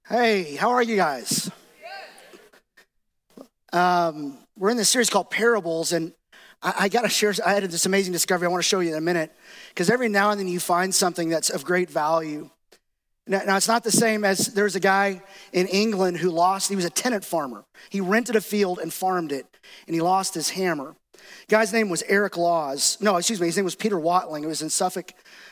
Hey, how are you guys? We're in this series called Parables, and I got to share. I had this amazing discovery I want to show you in a minute, because every now and then you find something that's of great value. Now, it's not the same as there's a guy in England who he was a tenant farmer. He rented a field and farmed it, and he lost his hammer. The guy's name was Eric Laws. No, excuse me, his name was Peter Watling. It was in Suffolk,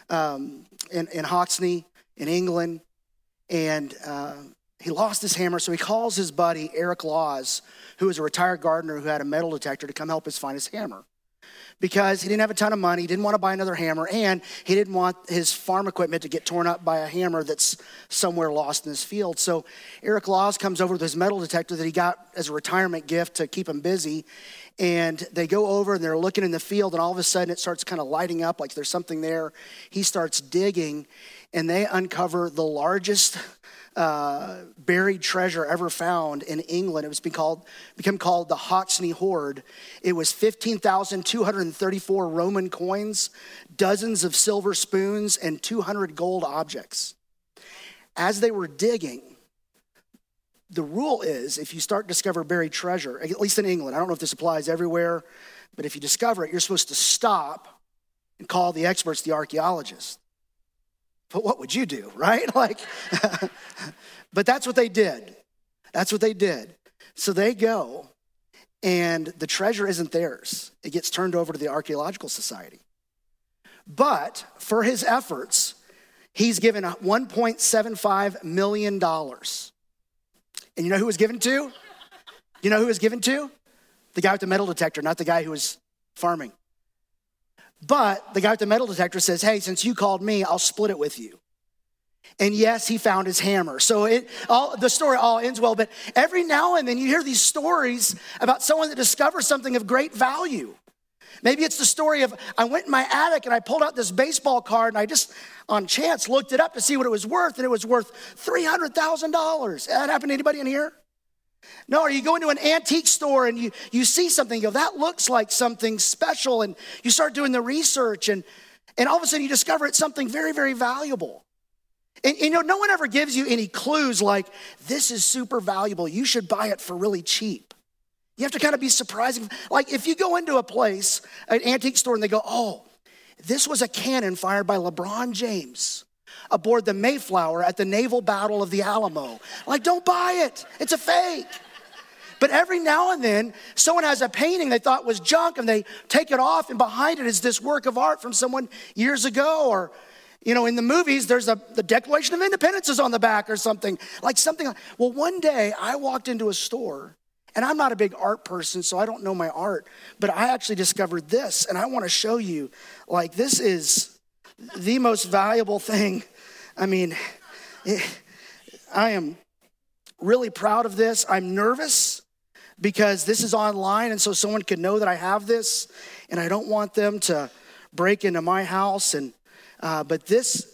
in Hoxne, in England. And he lost his hammer, so he calls his buddy, Eric Laws, who was a retired gardener who had a metal detector, to come help us find his hammer. Because he didn't have a ton of money, he didn't want to buy another hammer, and he didn't want his farm equipment to get torn up by a hammer that's somewhere lost in his field. So Eric Laws comes over with his metal detector that he got as a retirement gift to keep him busy. And they go over and they're looking in the field, and all of a sudden it starts kind of lighting up like there's something there. He starts digging, and they uncover the largest buried treasure ever found in England. It was become called the Hoxne Hoard. It was 15,234 Roman coins, dozens of silver spoons, and 200 gold objects. As they were digging, the rule is if you start to discover buried treasure, at least in England, I don't know if this applies everywhere, but if you discover it, you're supposed to stop and call the experts, the archaeologists. But what would you do, right? But that's what they did. That's what they did. So they go, and the treasure isn't theirs. It gets turned over to the Archaeological Society. But for his efforts, he's given $1.75 million. And you know who it was given to? You know who it was given to? The guy with the metal detector, not the guy who was farming. But the guy with the metal detector says, hey, since you called me, I'll split it with you. And yes, he found his hammer. So the story all ends well, but every now and then you hear these stories about someone that discovers something of great value. Maybe it's the story of, I went in my attic and I pulled out this baseball card and I just, on chance, looked it up to see what it was worth, and it was worth $300,000. That happened to anybody in here? No, or you go into an antique store and you see something, you go, that looks like something special, and you start doing the research, and all of a sudden you discover it's something very, very valuable. And you know, no one ever gives you any clues like, this is super valuable, you should buy it for really cheap. You have to kind of be surprising. Like if you go into a place, an antique store, and they go, oh, this was a cannon fired by LeBron James aboard the Mayflower at the naval battle of the Alamo. Like, don't buy it. It's a fake. But every now and then, someone has a painting they thought was junk, and they take it off, and behind it is this work of art from someone years ago. Or, you know, in the movies, there's the Declaration of Independence is on the back or something. Well, one day I walked into a store, and I'm not a big art person, so I don't know my art, but I actually discovered this, and I want to show you, like, this is the most valuable thing. I mean, I am really proud of this. I'm nervous because this is online, and so someone could know that I have this, and I don't want them to break into my house. But this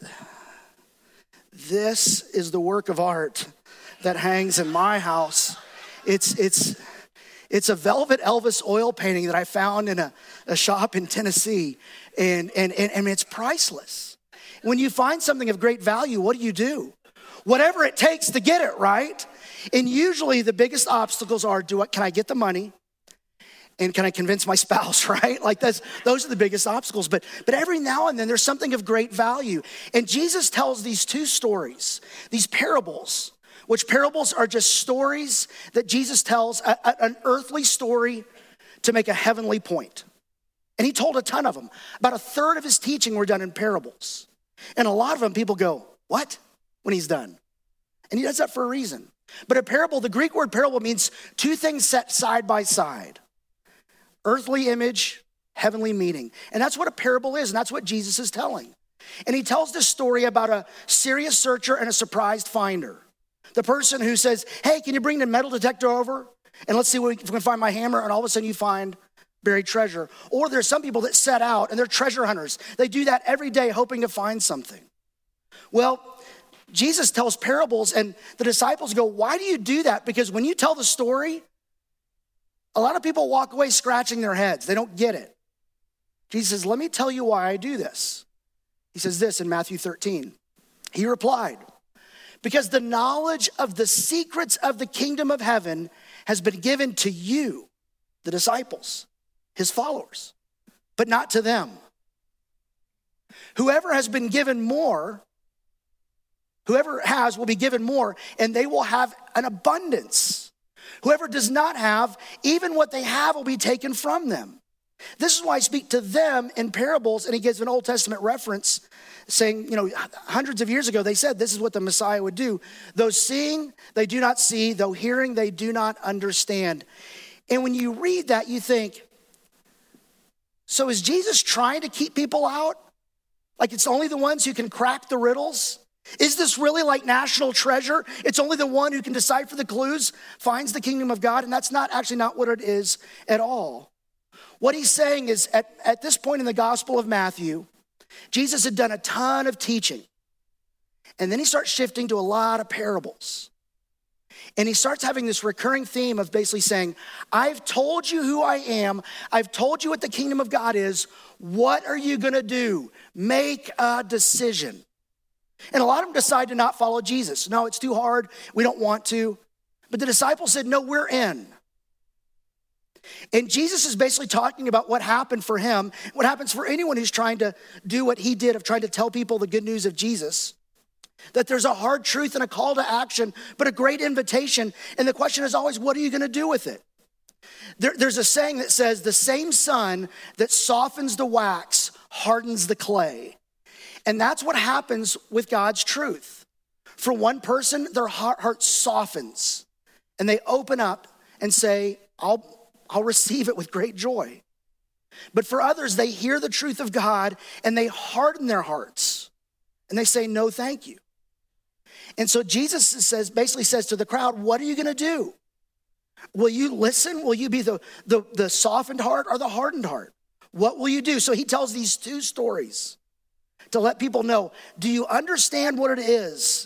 is the work of art that hangs in my house. It's a velvet Elvis oil painting that I found in a shop in Tennessee, and it's priceless. When you find something of great value, what do? Whatever it takes to get it, right? And usually the biggest obstacles are, can I get the money? And can I convince my spouse, right? Like those are the biggest obstacles. But every now and then there's something of great value. And Jesus tells these two stories, these parables, which parables are just stories that Jesus tells, an earthly story to make a heavenly point. And he told a ton of them. About a third of his teaching were done in parables. And a lot of them people go, what? When he's done. And he does that for a reason. But a parable, the Greek word parable means two things set side by side. Earthly image, heavenly meaning. And that's what a parable is, and that's what Jesus is telling. And he tells this story about a serious searcher and a surprised finder. The person who says, hey, can you bring the metal detector over? And let's see if we can find my hammer. And all of a sudden you find buried treasure. Or there's some people that set out and they're treasure hunters. They do that every day hoping to find something. Well, Jesus tells parables, and the disciples go, why do you do that? Because when you tell the story, a lot of people walk away scratching their heads. They don't get it. Jesus says, let me tell you why I do this. He says this in Matthew 13. He replied, Because the knowledge of the secrets of the kingdom of heaven has been given to you, the disciples, his followers, but not to them. Whoever has been given more, whoever has will be given more, and they will have an abundance. Whoever does not have, even what they have will be taken from them. This is why I speak to them in parables, and he gives an Old Testament reference saying, hundreds of years ago, they said this is what the Messiah would do. Though seeing, they do not see. Though hearing, they do not understand. And when you read that, you think, so is Jesus trying to keep people out? Like it's only the ones who can crack the riddles? Is this really like National Treasure? It's only the one who can decipher the clues finds the kingdom of God, and that's actually not what it is at all. What he's saying is at this point in the Gospel of Matthew, Jesus had done a ton of teaching, and then he starts shifting to a lot of parables. And he starts having this recurring theme of basically saying, I've told you who I am. I've told you what the kingdom of God is. What are you going to do? Make a decision. And a lot of them decide to not follow Jesus. No, it's too hard. We don't want to. But the disciples said, no, we're in. And Jesus is basically talking about what happened for him, what happens for anyone who's trying to do what he did of trying to tell people the good news of Jesus. That there's a hard truth and a call to action, but a great invitation. And the question is always, what are you going to do with it? There's a saying that says, the same sun that softens the wax hardens the clay. And that's what happens with God's truth. For one person, their heart softens and they open up and say, I'll receive it with great joy. But for others, they hear the truth of God and they harden their hearts and they say, no, thank you. And so Jesus basically says to the crowd, what are you going to do? Will you listen? Will you be the softened heart or the hardened heart? What will you do? So he tells these two stories to let people know, do you understand what it is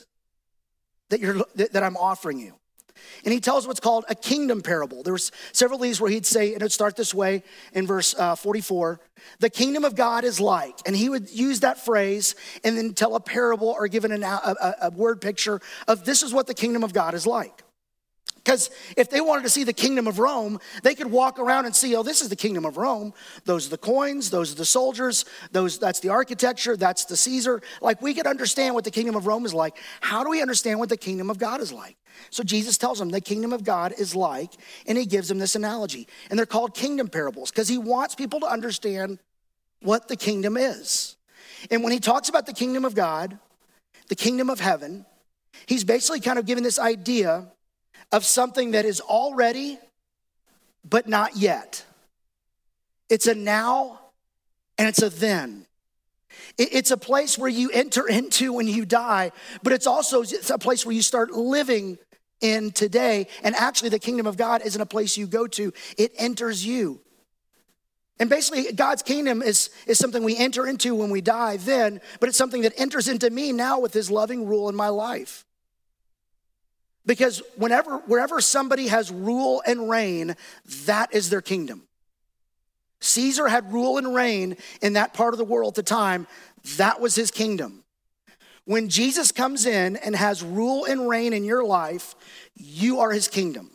that I'm offering you? And he tells what's called a kingdom parable. There's several of these where he'd say, and it'd start this way in verse 44, the kingdom of God is like, and he would use that phrase and then tell a parable or give a word picture of this is what the kingdom of God is like. Because if they wanted to see the kingdom of Rome, they could walk around and see, oh, this is the kingdom of Rome. Those are the coins, those are the soldiers, that's the architecture, that's the Caesar. Like we could understand what the kingdom of Rome is like. How do we understand what the kingdom of God is like? So Jesus tells them the kingdom of God is like, and he gives them this analogy. And they're called kingdom parables because he wants people to understand what the kingdom is. And when he talks about the kingdom of God, the kingdom of heaven, he's basically kind of giving this idea of something that is already, but not yet. It's a now and it's a then. It's a place where you enter into when you die, but it's a place where you start living in today. And actually the kingdom of God isn't a place you go to, it enters you. And basically God's kingdom is something we enter into when we die then, but it's something that enters into me now with his loving rule in my life. Because wherever somebody has rule and reign, that is their kingdom. Caesar had rule and reign in that part of the world at the time. That was his kingdom. When Jesus comes in and has rule and reign in your life, you are his kingdom.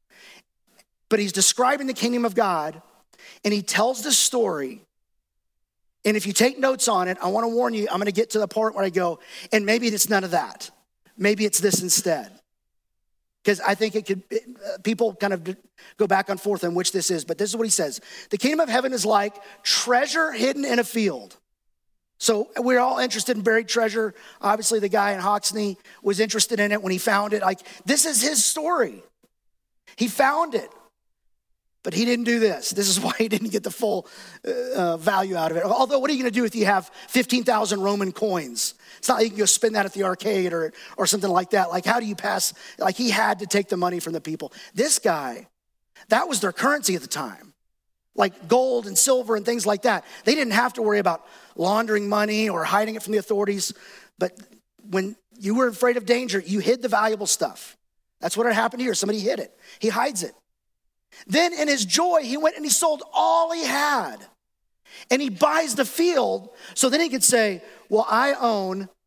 But he's describing the kingdom of God, and he tells this story. And if you take notes on it, I want to warn you, I'm going to get to the part where I go, and maybe it's none of that. Maybe it's this instead. Because I think people kind of go back and forth on which this is. But this is what he says. The kingdom of heaven is like treasure hidden in a field. So we're all interested in buried treasure. Obviously, the guy in Hoxney was interested in it when he found it. Like, this is his story. He found it. But he didn't do this. This is why he didn't get the full value out of it. Although, what are you going to do if you have 15,000 Roman coins? It's not like you can go spend that at the arcade or something like that. Like, how do you pass? Like, he had to take the money from the people. This guy, that was their currency at the time. Like gold and silver and things like that. They didn't have to worry about laundering money or hiding it from the authorities. But when you were afraid of danger, you hid the valuable stuff. That's what had happened here. Somebody hid it. He hides it. Then in his joy, he went and he sold all he had. And he buys the field so then he could say, well, I own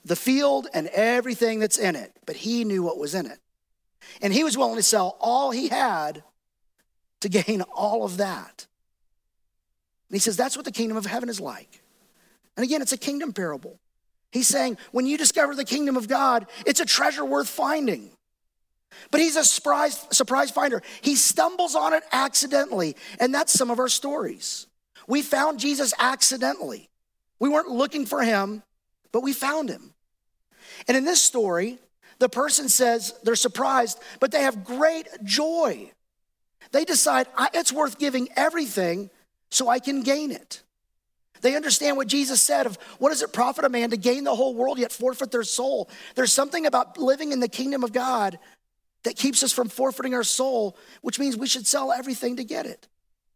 the field and everything that's in it, but he knew what was in it. And he was willing to sell all he had to gain all of that. And he says, that's what the kingdom of heaven is like. And again, it's a kingdom parable. He's saying, when you discover the kingdom of God, it's a treasure worth finding. But he's a surprise finder. He stumbles on it accidentally. And that's some of our stories. We found Jesus accidentally. We weren't looking for him, but we found him. And in this story, the person says they're surprised, but they have great joy. They decide it's worth giving everything so I can gain it. They understand what Jesus said of what does it profit a man to gain the whole world yet forfeit their soul? There's something about living in the kingdom of God that keeps us from forfeiting our soul, which means we should sell everything to get it.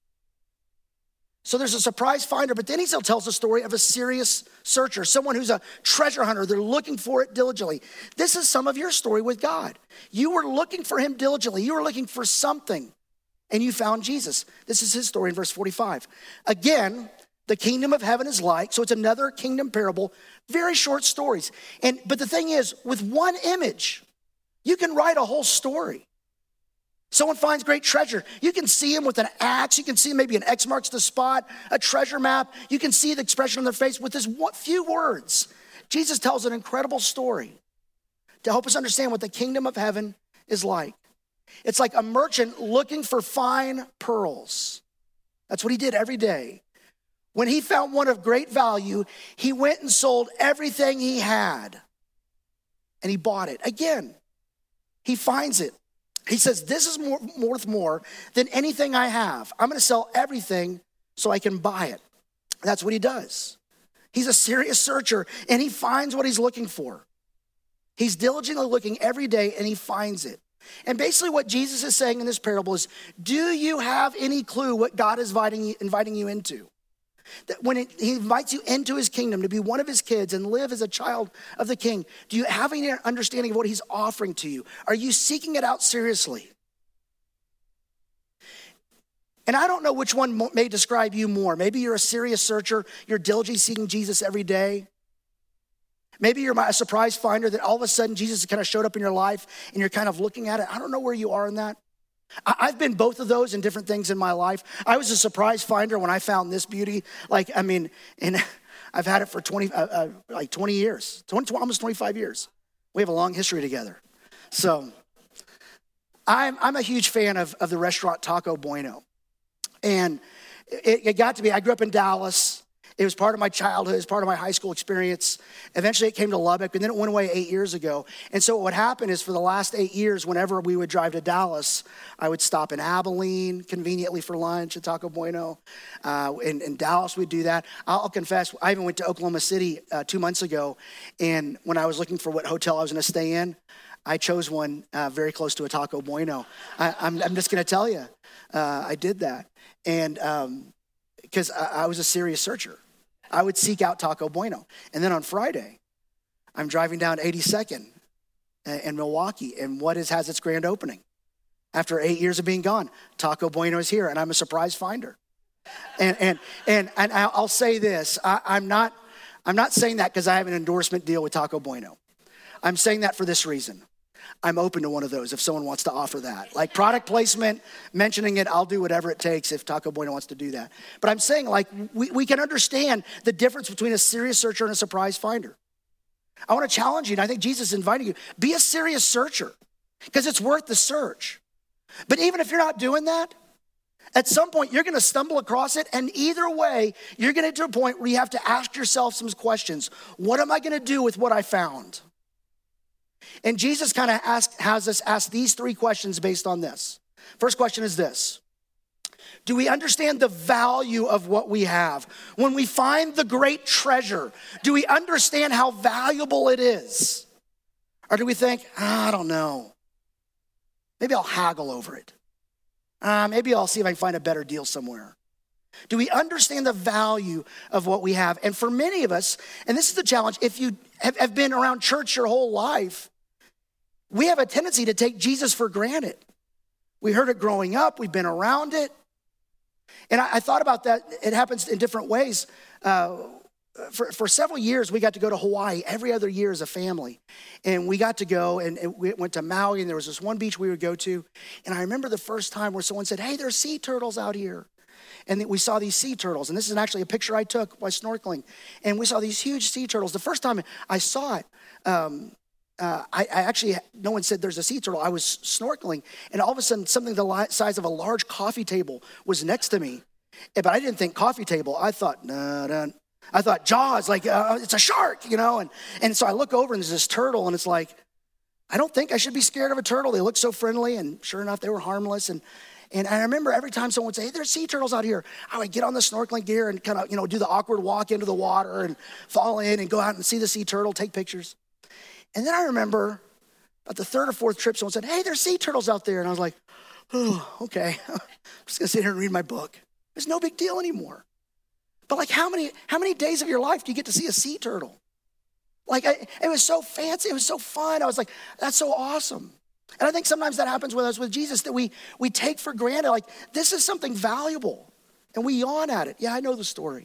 So there's a surprise finder, but then he still tells the story of a serious searcher, someone who's a treasure hunter. They're looking for it diligently. This is some of your story with God. You were looking for him diligently. You were looking for something, and you found Jesus. This is his story in verse 45. Again, the kingdom of heaven is like, so it's another kingdom parable, very short stories. But the thing is, with one image, you can write a whole story. Someone finds great treasure. You can see him with an axe. You can see maybe an X marks the spot, a treasure map. You can see the expression on their face with this few words. Jesus tells an incredible story to help us understand what the kingdom of heaven is like. It's like a merchant looking for fine pearls. That's what he did every day. When he found one of great value, he went and sold everything he had. And he bought it. Again, he finds it. He says, this is worth more than anything I have. I'm going to sell everything so I can buy it. That's what he does. He's a serious searcher, and he finds what he's looking for. He's diligently looking every day, and he finds it. And basically what Jesus is saying in this parable is, do you have any clue what God is inviting you into? That when he invites you into his kingdom to be one of his kids and live as a child of the king, do you have any understanding of what he's offering to you? Are you seeking it out seriously? And I don't know which one may describe you more. Maybe you're a serious searcher. You're diligently seeking Jesus every day. Maybe you're a surprise finder that all of a sudden Jesus kind of showed up in your life and you're kind of looking at it. I don't know where you are in that. I've been both of those in different things in my life. I was a surprise finder when I found this beauty. And I've had it for 20 years, almost 25 years. We have a long history together. So I'm a huge fan of the restaurant Taco Bueno. And it got to be, I grew up in Dallas. It was part of my childhood. It was part of my high school experience. Eventually it came to Lubbock, and then it went away 8 years ago. And so what happened is for the last 8 years, whenever we would drive to Dallas, I would stop in Abilene conveniently for lunch at Taco Bueno. In Dallas, we'd do that. I'll confess, I even went to Oklahoma City 2 months ago, and when I was looking for what hotel I was going to stay in, I chose one very close to a Taco Bueno. I'm just going to tell you, I did that. And because I was a serious searcher. I would seek out Taco Bueno. And then on Friday, I'm driving down 82nd in Milwaukee, and what has its grand opening? After 8 years of being gone, Taco Bueno is here, and I'm a surprise finder. And I'll say this, I'm not saying that because I have an endorsement deal with Taco Bueno. I'm saying that for this reason. I'm open to one of those if someone wants to offer that. Like product placement, mentioning it, I'll do whatever it takes if Taco Bueno wants to do that. But I'm saying we can understand the difference between a serious searcher and a surprise finder. I want to challenge you, and I think Jesus is inviting you, be a serious searcher because it's worth the search. But even if you're not doing that, at some point you're going to stumble across it, and either way, you're going to get to a point where you have to ask yourself some questions. What am I going to do with what I found? And Jesus kind of has us ask these three questions based on this. First question is this. Do we understand the value of what we have? When we find the great treasure, do we understand how valuable it is? Or do we think, I don't know. Maybe I'll haggle over it. Maybe I'll see if I can find a better deal somewhere. Do we understand the value of what we have? And for many of us, and this is the challenge, if you have been around church your whole life, we have a tendency to take Jesus for granted. We heard it growing up. We've been around it. And I thought about that. It happens in different ways. for several years, we got to go to Hawaii every other year as a family. And we got to go, and we went to Maui, and there was this one beach we would go to. And I remember the first time where someone said, hey, there's sea turtles out here. And we saw these sea turtles. And this is actually a picture I took by snorkeling. And we saw these huge sea turtles. The first time I saw it, I actually, no one said there's a sea turtle. I was snorkeling, and all of a sudden, something the size of a large coffee table was next to me. But I didn't think coffee table. I thought, no. I thought Jaws, like it's a shark, you know? And so I look over, and there's this turtle, and it's like, I don't think I should be scared of a turtle. They look so friendly, and sure enough, they were harmless. And I remember every time someone would say, hey, there's sea turtles out here, I would get on the snorkeling gear and kind of, do the awkward walk into the water and fall in and go out and see the sea turtle, take pictures. And then I remember about the third or fourth trip, someone said, hey, there's sea turtles out there. And I was like, oh, okay. I'm just going to sit here and read my book. It's no big deal anymore. But like how many days of your life do you get to see a sea turtle? Like it was so fancy. It was so fun. I was like, that's so awesome. And I think sometimes that happens with us with Jesus, that we take for granted, like this is something valuable. And we yawn at it. Yeah, I know the story.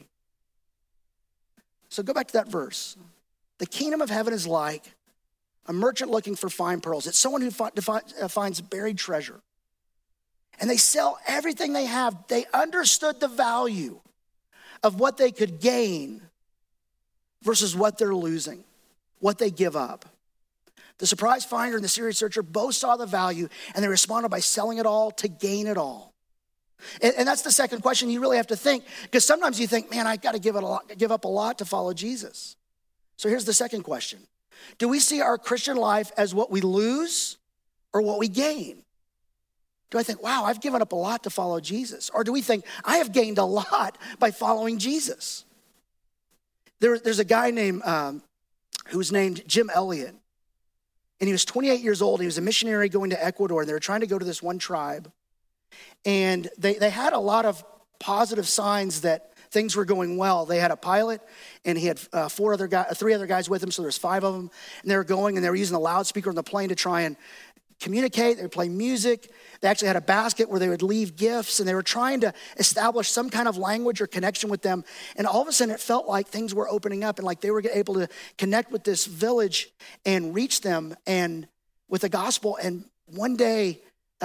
So go back to that verse. The kingdom of heaven is like a merchant looking for fine pearls. It's someone who finds buried treasure. And they sell everything they have. They understood the value of what they could gain versus what they're losing, what they give up. The surprise finder and the serious searcher both saw the value, and they responded by selling it all to gain it all. And that's the second question you really have to think, because sometimes you think, man, I got to give up a lot to follow Jesus. So here's the second question. Do we see our Christian life as what we lose or what we gain? Do I think, wow, I've given up a lot to follow Jesus? Or do we think, I have gained a lot by following Jesus? There's a guy named who's named Jim Elliot. And he was 28 years old. He was a missionary going to Ecuador. And they were trying to go to this one tribe. And they had a lot of positive signs that things were going well. They had a pilot, and he had three other guys with him, so there's 5 of them. And they were going, and they were using the loudspeaker on the plane to try and communicate. They would play music. They actually had a basket where they would leave gifts, and they were trying to establish some kind of language or connection with them. And all of a sudden, it felt like things were opening up, and like they were able to connect with this village and reach them and with the gospel. And one day,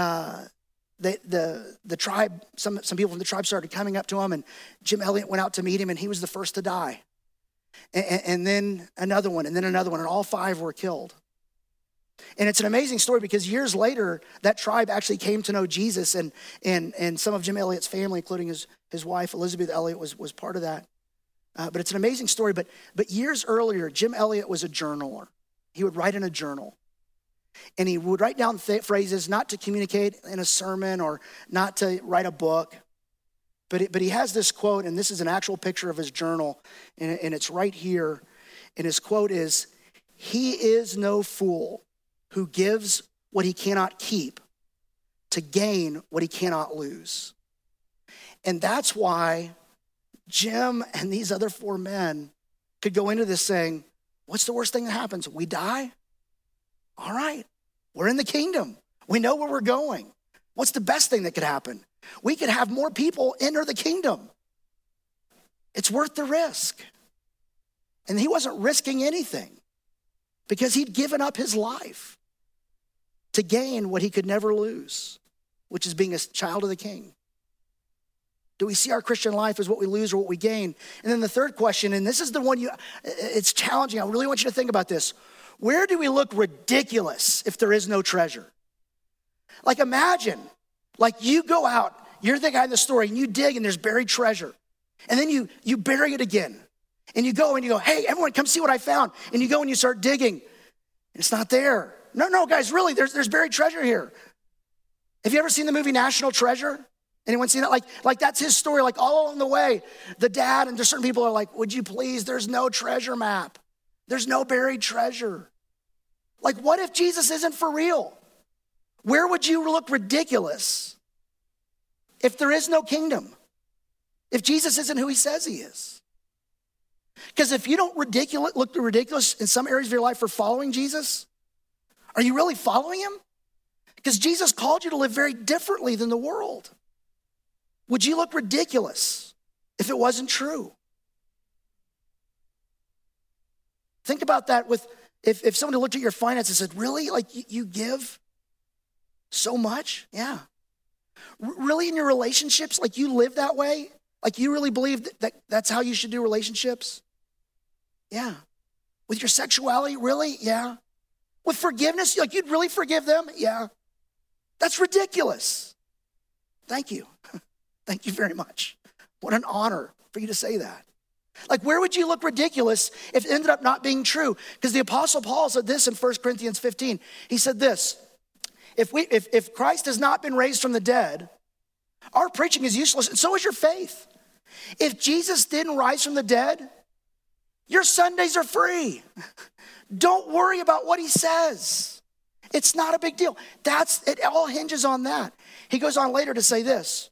the tribe, some people from the tribe started coming up to him, and Jim Elliot went out to meet him, and he was the first to die. And then another one, and then another one, and all 5 were killed. And it's an amazing story because years later, that tribe actually came to know Jesus, and some of Jim Elliot's family, including his wife, Elizabeth Elliot, was part of that. But it's an amazing story. But years earlier, Jim Elliot was a journaler. He would write in a journal. And he would write down phrases not to communicate in a sermon or not to write a book. But he has this quote, and this is an actual picture of his journal, and it's right here. And his quote is, "He is no fool who gives what he cannot keep to gain what he cannot lose." And that's why Jim and these other 4 men could go into this saying, what's the worst thing that happens? We die? All right, we're in the kingdom. We know where we're going. What's the best thing that could happen? We could have more people enter the kingdom. It's worth the risk. And he wasn't risking anything because he'd given up his life to gain what he could never lose, which is being a child of the King. Do we see our Christian life as what we lose or what we gain? And then the third question, and this is the one it's challenging. I really want you to think about this. Where do we look ridiculous if there is no treasure? Like imagine, like you go out, you're the guy in the story, and you dig and there's buried treasure. And then you bury it again. And you go, hey, everyone come see what I found. And you go and you start digging. And it's not there. No, guys, really, there's buried treasure here. Have you ever seen the movie National Treasure? Anyone seen that? Like that's his story. Like all along the way, the dad and there's certain people are like, would you please, there's no treasure map. There's no buried treasure. Like what if Jesus isn't for real? Where would you look ridiculous if there is no kingdom? If Jesus isn't who he says he is? Because if you don't look ridiculous in some areas of your life for following Jesus, are you really following him? Because Jesus called you to live very differently than the world. Would you look ridiculous if it wasn't true? Think about that with, if someone looked at your finances and said, really? Like you give so much? Yeah. Really in your relationships, like you live that way? Like you really believe that's how you should do relationships? Yeah. With your sexuality, really? Yeah. With forgiveness, like you'd really forgive them? Yeah. That's ridiculous. Thank you. Thank you very much. What an honor for you to say that. Like, where would you look ridiculous if it ended up not being true? Because the Apostle Paul said this in 1 Corinthians 15. He said this, if Christ has not been raised from the dead, our preaching is useless, and so is your faith. If Jesus didn't rise from the dead, your Sundays are free. Don't worry about what he says. It's not a big deal. It all hinges on that. He goes on later to say this.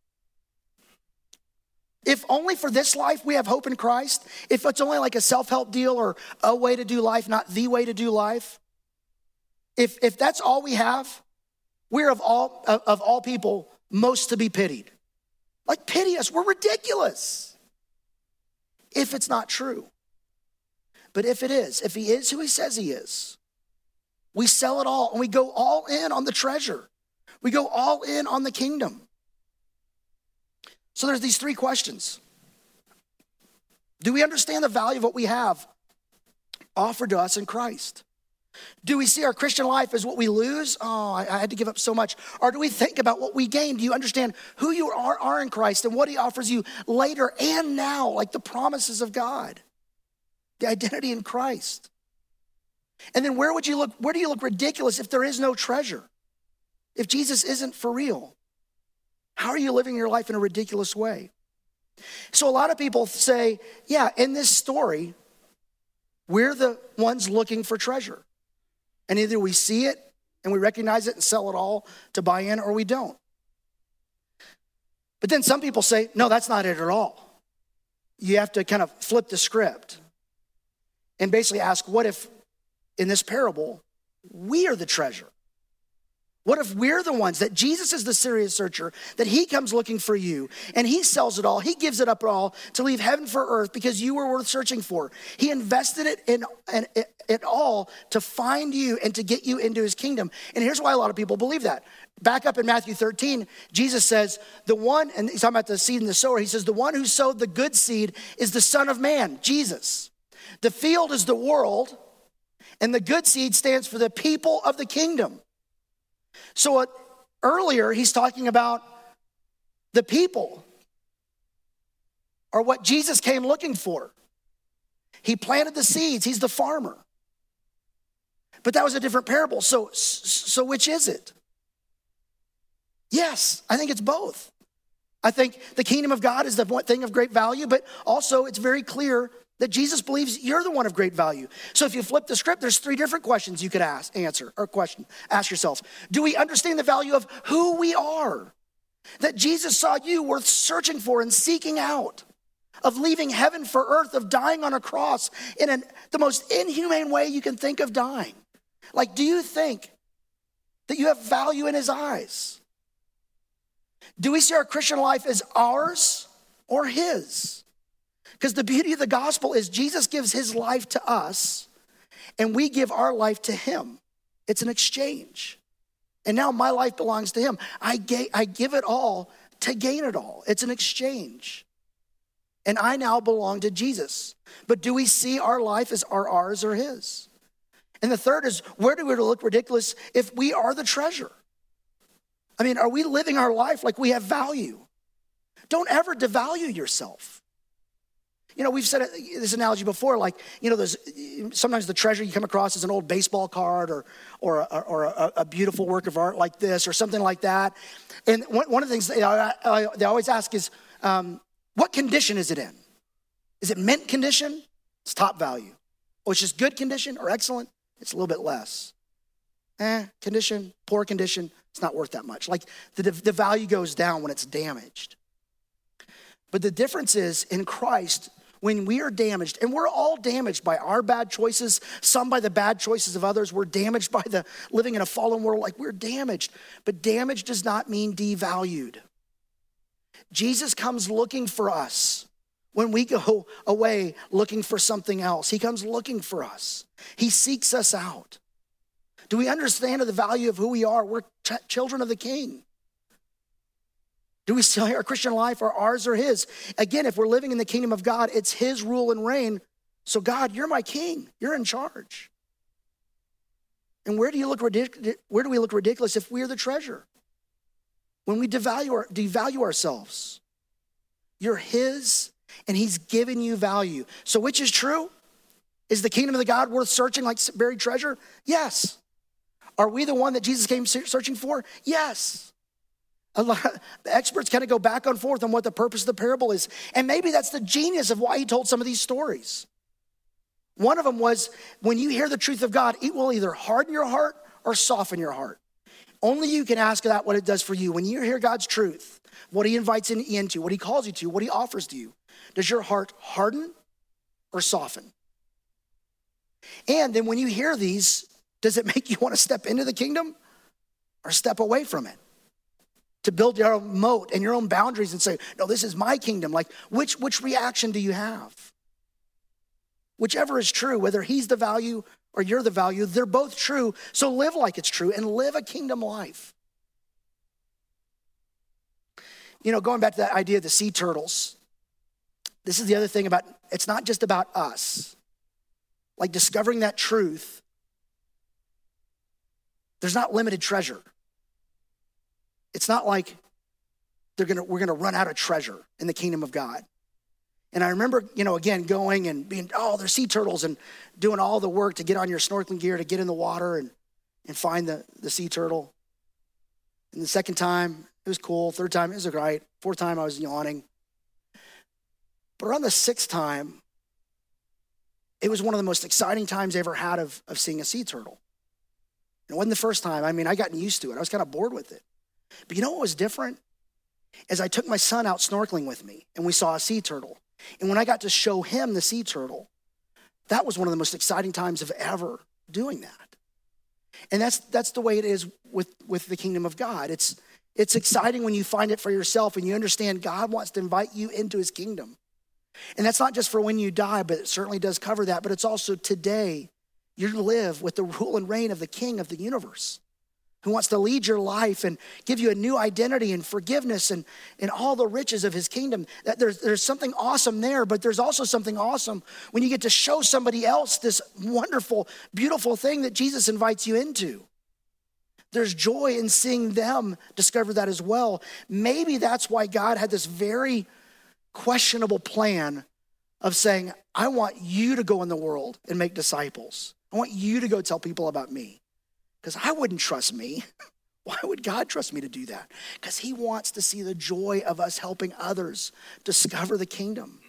If only for this life we have hope in Christ, if it's only like a self-help deal or a way to do life, not the way to do life, if that's all we have, we're of all people most to be pitied. Like, pity us, we're ridiculous. If it's not true. But if it is, if he is who he says he is, we sell it all and we go all in on the treasure. We go all in on the kingdom. So there's these three questions. Do we understand the value of what we have offered to us in Christ? Do we see our Christian life as what we lose? Oh, I had to give up so much. Or do we think about what we gain? Do you understand who you are in Christ and what he offers you later and now, like the promises of God, the identity in Christ? And then where do you look ridiculous if there is no treasure? If Jesus isn't for real? How are you living your life in a ridiculous way? So a lot of people say, yeah, in this story, we're the ones looking for treasure. And either we see it and we recognize it and sell it all to buy in, or we don't. But then some people say, no, that's not it at all. You have to kind of flip the script and basically ask, what if in this parable, we are the treasure? What if we're the ones, that Jesus is the serious searcher, that he comes looking for you and he sells it all, he gives it up all to leave heaven for earth because you were worth searching for. He invested it in it all to find you and to get you into his kingdom. And here's why a lot of people believe that. Back up in Matthew 13, Jesus says, and he's talking about the seed and the sower, he says, the one who sowed the good seed is the Son of Man, Jesus. The field is the world, and the good seed stands for the people of the kingdom. So earlier, he's talking about the people are what Jesus came looking for. He planted the seeds. He's the farmer. But that was a different parable. So which is it? Yes, I think it's both. I think the kingdom of God is the thing of great value, but also it's very clear that Jesus believes you're the one of great value. So if you flip the script, there's three different questions you could ask yourself. Do we understand the value of who we are? That Jesus saw you worth searching for and seeking out, of leaving heaven for earth, of dying on a cross in the most inhumane way you can think of dying. Like, do you think that you have value in his eyes? Do we see our Christian life as ours or his? Because the beauty of the gospel is Jesus gives his life to us and we give our life to him. It's an exchange. And now my life belongs to him. I give it all to gain it all. It's an exchange. And I now belong to Jesus. But do we see our life as ours or his? And the third is, where do we look ridiculous if we are the treasure? I mean, are we living our life like we have value? Don't ever devalue yourself. You know, we've said this analogy before, like, you know, there's sometimes the treasure you come across is an old baseball card or a beautiful work of art like this or something like that. And one of the things they always ask is, what condition is it in? Is it mint condition? It's top value. Or it's just good condition or excellent? It's a little bit less. Condition, poor condition, it's not worth that much. Like the value goes down when it's damaged. But the difference is in Christ, when we are damaged, and we're all damaged by our bad choices, some by the bad choices of others. We're damaged by the living in a fallen world, like we're damaged. But damage does not mean devalued. Jesus comes looking for us when we go away looking for something else. He comes looking for us. He seeks us out. Do we understand the value of who we are? We're children of the King. Do we see our Christian life are ours or his? Again, if we're living in the kingdom of God, it's his rule and reign. So God, you're my king. You're in charge. And where do we look ridiculous if we're the treasure? When we devalue ourselves. You're his, and he's given you value. So which is true? Is the kingdom of the God worth searching like buried treasure? Yes. Are we the one that Jesus came searching for? Yes. The experts kind of go back and forth on what the purpose of the parable is. And maybe that's the genius of why he told some of these stories. One of them was, when you hear the truth of God, it will either harden your heart or soften your heart. Only you can ask that what it does for you. When you hear God's truth, what he invites you into, what he calls you to, what he offers to you, does your heart harden or soften? And then when you hear these, does it make you want to step into the kingdom or step away from it? To build your own moat and your own boundaries and say, no, this is my kingdom. Like, which reaction do you have? Whichever is true, whether he's the value or you're the value, they're both true. So live like it's true and live a kingdom life. You know, going back to that idea of the sea turtles, this is the other thing about, it's not just about us. Like discovering that truth, there's not limited treasure. It's not like we're gonna run out of treasure in the kingdom of God. And I remember, again, going and being, there's sea turtles, and doing all the work to get on your snorkeling gear to get in the water and find the sea turtle. And the second time, it was cool. Third time, it was great. Fourth time, I was yawning. But around the sixth time, it was one of the most exciting times I ever had of seeing a sea turtle. And it wasn't the first time. I mean, I gotten used to it. I was kind of bored with it. But you know what was different? As I took my son out snorkeling with me, and we saw a sea turtle. And when I got to show him the sea turtle, that was one of the most exciting times of ever doing that. And that's the way it is with the kingdom of God. It's exciting when you find it for yourself and you understand God wants to invite you into his kingdom. And that's not just for when you die, but it certainly does cover that. But it's also today, you live with the rule and reign of the King of the universe, who wants to lead your life and give you a new identity and forgiveness and all the riches of his kingdom. That there's something awesome there, but there's also something awesome when you get to show somebody else this wonderful, beautiful thing that Jesus invites you into. There's joy in seeing them discover that as well. Maybe that's why God had this very questionable plan of saying, I want you to go in the world and make disciples. I want you to go tell people about me. Because I wouldn't trust me. Why would God trust me to do that? Because he wants to see the joy of us helping others discover the kingdom.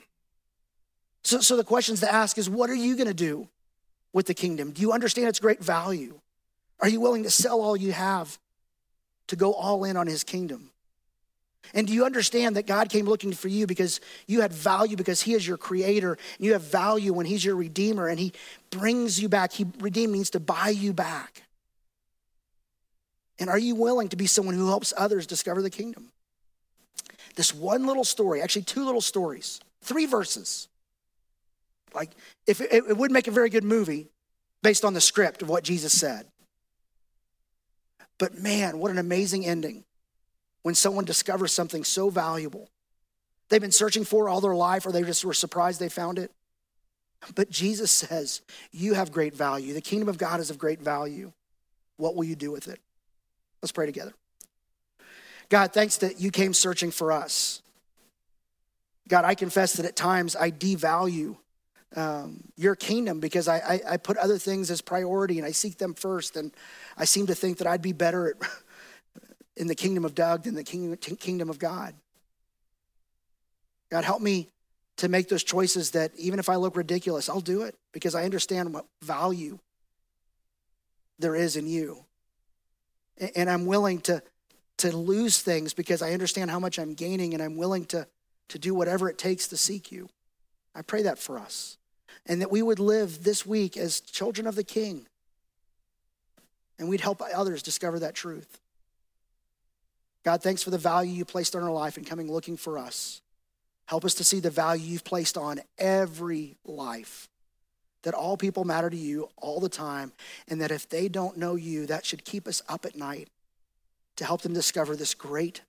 So the questions to ask is, what are you going to do with the kingdom? Do you understand its great value? Are you willing to sell all you have to go all in on his kingdom? And do you understand that God came looking for you because you had value, because he is your creator, and you have value when he's your redeemer, and he brings you back. Redeem means to buy you back. And are you willing to be someone who helps others discover the kingdom? This one little story, actually two little stories, 3 verses. Like, if it would make a very good movie based on the script of what Jesus said. But man, what an amazing ending when someone discovers something so valuable. They've been searching for all their life, or they just were surprised they found it. But Jesus says, you have great value. The kingdom of God is of great value. What will you do with it? Let's pray together. God, thanks that you came searching for us. God, I confess that at times I devalue your kingdom because I put other things as priority and I seek them first. And I seem to think that I'd be better in the kingdom of Doug than the kingdom of God. God, help me to make those choices that even if I look ridiculous, I'll do it because I understand what value there is in you. And I'm willing to lose things because I understand how much I'm gaining, and I'm willing to do whatever it takes to seek you. I pray that for us. And that we would live this week as children of the King. And we'd help others discover that truth. God, thanks for the value you placed on our life in coming looking for us. Help us to see the value you've placed on every life, that all people matter to you all the time, and that if they don't know you, that should keep us up at night to help them discover this great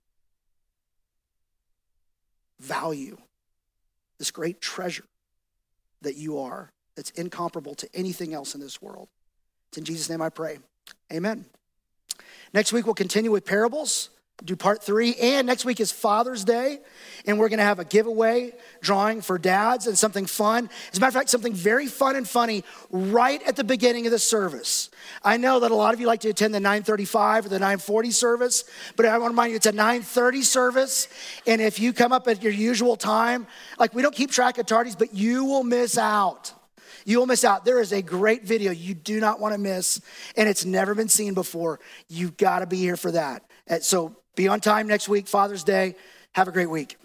value, this great treasure that you are, that's incomparable to anything else in this world. It's in Jesus' name I pray. Amen. Next week, we'll continue with parables, do part 3. And next week is Father's Day. And we're going to have a giveaway drawing for dads and something fun. As a matter of fact, something very fun and funny right at the beginning of the service. I know that a lot of you like to attend the 9:35 or the 9:40 service, but I want to remind you it's a 9:30 service. And if you come up at your usual time, like we don't keep track of tardies, but you will miss out. You will miss out. There is a great video you do not want to miss, and it's never been seen before. You've got to be here for that. So be on time next week, Father's Day. Have a great week.